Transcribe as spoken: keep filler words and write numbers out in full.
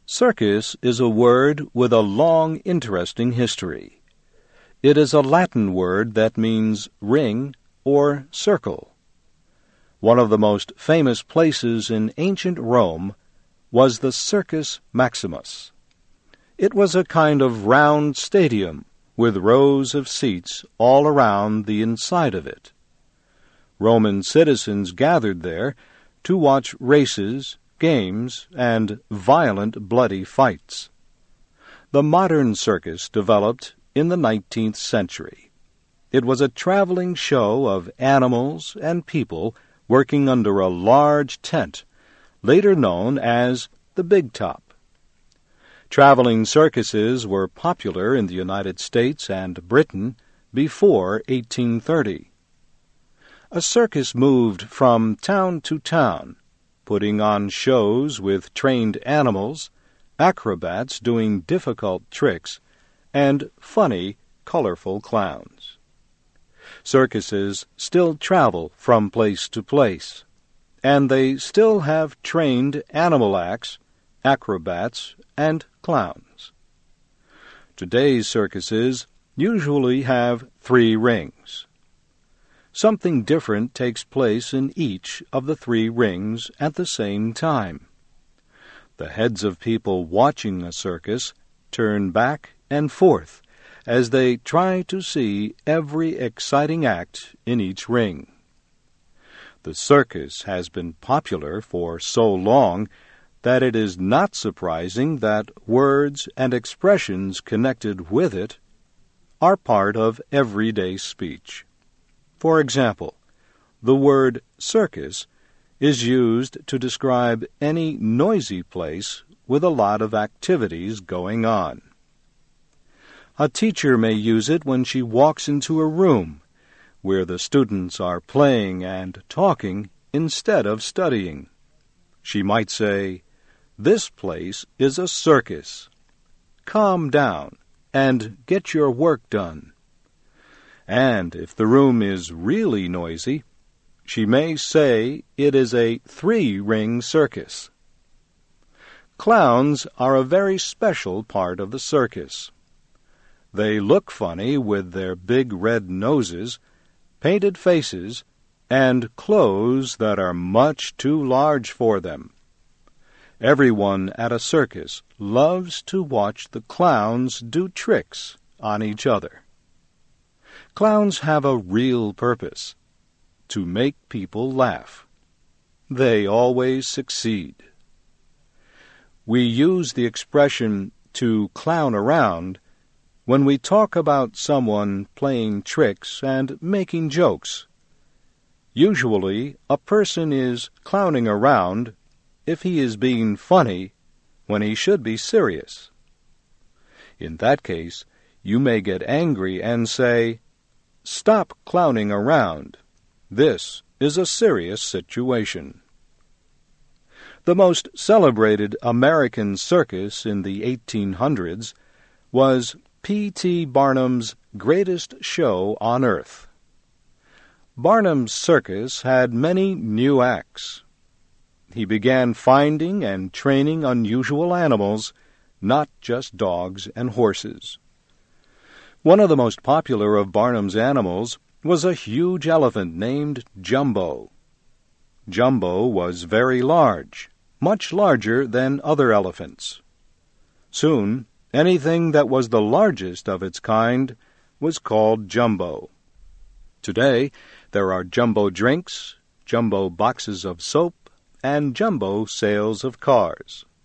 Circus is a word with a long, interesting history. It is a Latin word that means ring or circle. One of the most famous places in ancient Rome was the Circus Maximus. It was a kind of round stadium with rows of seats all around the inside of it. Roman citizens gathered there to watch races, games, and violent, bloody fights. The modern circus developed in the nineteenth century. It was a traveling show of animals and people working under a large tent, later known as the Big Top. Traveling circuses were popular in the United States and Britain before eighteen thirty. A circus moved from town to town, putting on shows with trained animals, acrobats doing difficult tricks, and funny, colorful clowns. Circuses still travel from place to place, and they still have trained animal acts, acrobats, and clowns. Today's circuses usually have three rings. Something different takes place in each of the three rings at the same time. The heads of people watching a circus turn back and forth as they try to see every exciting act in each ring. The circus has been popular for so long that it is not surprising that words and expressions connected with it are part of everyday speech. For example, the word circus is used to describe any noisy place with a lot of activities going on. A teacher may use it when she walks into a room where the students are playing and talking instead of studying. She might say, "This place is a circus. Calm down and get your work done." And if the room is really noisy, she may say it is a three-ring circus. Clowns are a very special part of the circus. They look funny with their big red noses, painted faces, and clothes that are much too large for them. Everyone at a circus loves to watch the clowns do tricks on each other. Clowns have a real purpose: to make people laugh. They always succeed. We use the expression to clown around when we talk about someone playing tricks and making jokes. Usually, a person is clowning around if he is being funny when he should be serious. In that case, you may get angry and say, "Stop clowning around. This is a serious situation." The most celebrated American circus in the eighteen hundreds was P T Barnum's Greatest Show on Earth. Barnum's circus had many new acts. He began finding and training unusual animals, not just dogs and horses. One of the most popular of Barnum's animals was a huge elephant named Jumbo. Jumbo was very large, much larger than other elephants. Soon, anything that was the largest of its kind was called Jumbo. Today, there are Jumbo drinks, Jumbo boxes of soap, and Jumbo sales of cars.